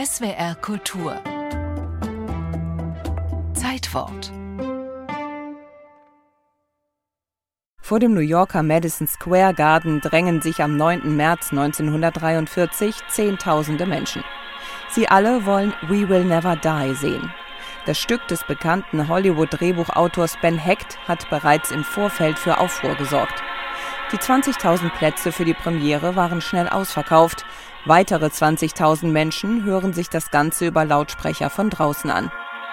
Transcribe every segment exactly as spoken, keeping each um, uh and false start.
S W R Kultur Zeitwort. Vor dem New Yorker Madison Square Garden drängen sich am neunten März neunzehnhundertdreiundvierzig Zehntausende Menschen. Sie alle wollen We Will Never Die sehen. Das Stück des bekannten Hollywood-Drehbuchautors Ben Hecht hat bereits im Vorfeld für Aufruhr gesorgt. Die zwanzigtausend Plätze für die Premiere waren schnell ausverkauft. Weitere zwanzigtausend Menschen hören sich das Ganze über Lautsprecher von draußen an.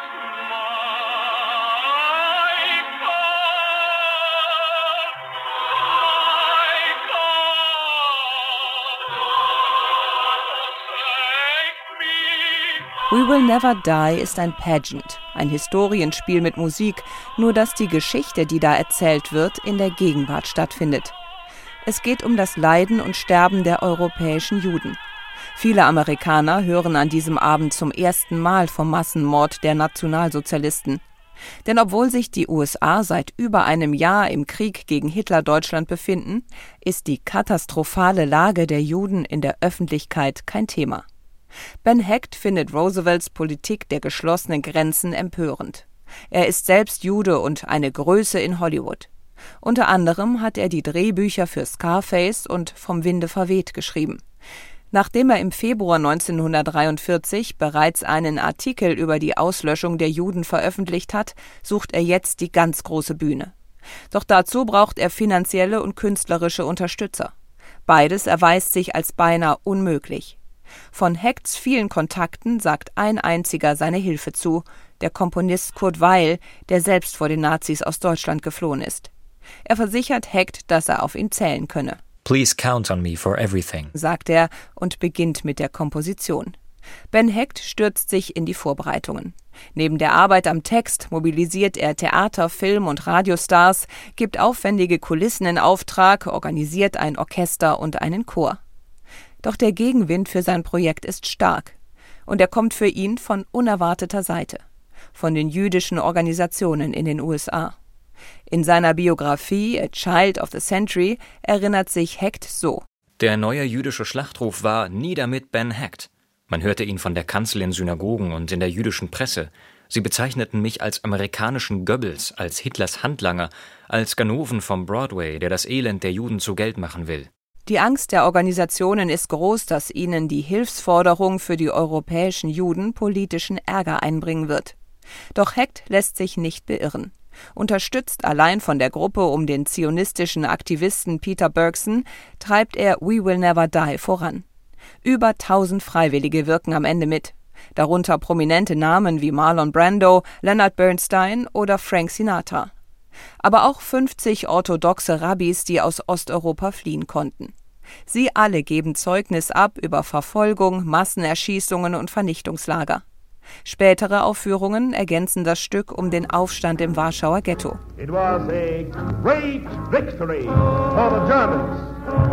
We Will Never Die ist ein Pageant, ein Historienspiel mit Musik, nur dass die Geschichte, die da erzählt wird, in der Gegenwart stattfindet. Es geht um das Leiden und Sterben der europäischen Juden. Viele Amerikaner hören an diesem Abend zum ersten Mal vom Massenmord der Nationalsozialisten. Denn obwohl sich die U S A seit über einem Jahr im Krieg gegen Hitler-Deutschland befinden, ist die katastrophale Lage der Juden in der Öffentlichkeit kein Thema. Ben Hecht findet Roosevelts Politik der geschlossenen Grenzen empörend. Er ist selbst Jude und eine Größe in Hollywood. Unter anderem hat er die Drehbücher für Scarface und Vom Winde verweht geschrieben. Nachdem er im Februar neunzehnhundertdreiundvierzig bereits einen Artikel über die Auslöschung der Juden veröffentlicht hat, sucht er jetzt die ganz große Bühne. Doch dazu braucht er finanzielle und künstlerische Unterstützer. Beides erweist sich als beinahe unmöglich. Von Hegts vielen Kontakten sagt ein einziger seine Hilfe zu, der Komponist Kurt Weill, der selbst vor den Nazis aus Deutschland geflohen ist. Er versichert Hecht, dass er auf ihn zählen könne. Please count on me for everything, sagt er und beginnt mit der Komposition. Ben Hecht stürzt sich in die Vorbereitungen. Neben der Arbeit am Text mobilisiert er Theater-, Film- und Radiostars, gibt aufwendige Kulissen in Auftrag, organisiert ein Orchester und einen Chor. Doch der Gegenwind für sein Projekt ist stark. Und er kommt für ihn von unerwarteter Seite. Von den jüdischen Organisationen in den U S A. In seiner Biografie A Child of the Century erinnert sich Hecht so: Der neue jüdische Schlachtruf war »Nieder mit Ben Hecht«. Man hörte ihn von der Kanzel in Synagogen und in der jüdischen Presse. Sie bezeichneten mich als amerikanischen Goebbels, als Hitlers Handlanger, als Ganoven vom Broadway, der das Elend der Juden zu Geld machen will. Die Angst der Organisationen ist groß, dass ihnen die Hilfsforderung für die europäischen Juden politischen Ärger einbringen wird. Doch Hecht lässt sich nicht beirren. Unterstützt allein von der Gruppe um den zionistischen Aktivisten Peter Bergson treibt er We Will Never Die voran. Über tausend Freiwillige wirken am Ende mit. Darunter prominente Namen wie Marlon Brando, Leonard Bernstein oder Frank Sinatra. Aber auch fünfzig orthodoxe Rabbis, die aus Osteuropa fliehen konnten. Sie alle geben Zeugnis ab über Verfolgung, Massenerschießungen und Vernichtungslager. Spätere Aufführungen ergänzen das Stück um den Aufstand im Warschauer Ghetto. It was a great victory for the Germans.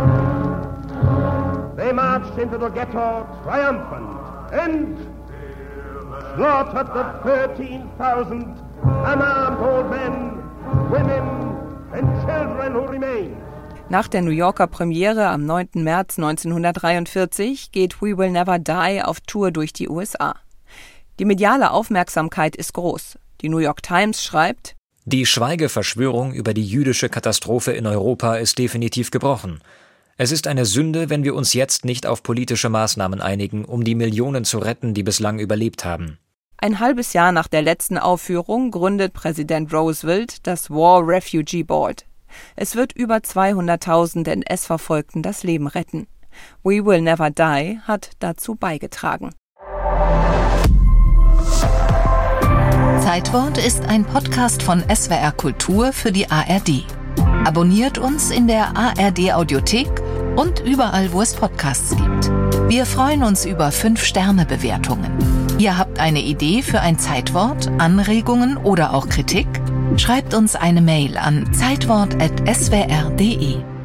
They marched into the ghetto triumphant and slaughtered the thirteen thousand unarmed old men, women and children who remained. Nach der New Yorker Premiere am neunten März neunzehnhundertdreiundvierzig geht We Will Never Die auf Tour durch die U S A. Die mediale Aufmerksamkeit ist groß. Die New York Times schreibt: Die Schweigeverschwörung über die jüdische Katastrophe in Europa ist definitiv gebrochen. Es ist eine Sünde, wenn wir uns jetzt nicht auf politische Maßnahmen einigen, um die Millionen zu retten, die bislang überlebt haben. Ein halbes Jahr nach der letzten Aufführung gründet Präsident Roosevelt das War Refugee Board. Es wird über zweihunderttausend N S-Verfolgten das Leben retten. We Will Never Die hat dazu beigetragen. Zeitwort ist ein Podcast von S W R Kultur für die A R D. Abonniert uns in der A R D-Audiothek und überall, wo es Podcasts gibt. Wir freuen uns über fünf Sterne Bewertungen. Ihr habt eine Idee für ein Zeitwort, Anregungen oder auch Kritik? Schreibt uns eine Mail an zeitwort at s w r punkt d e.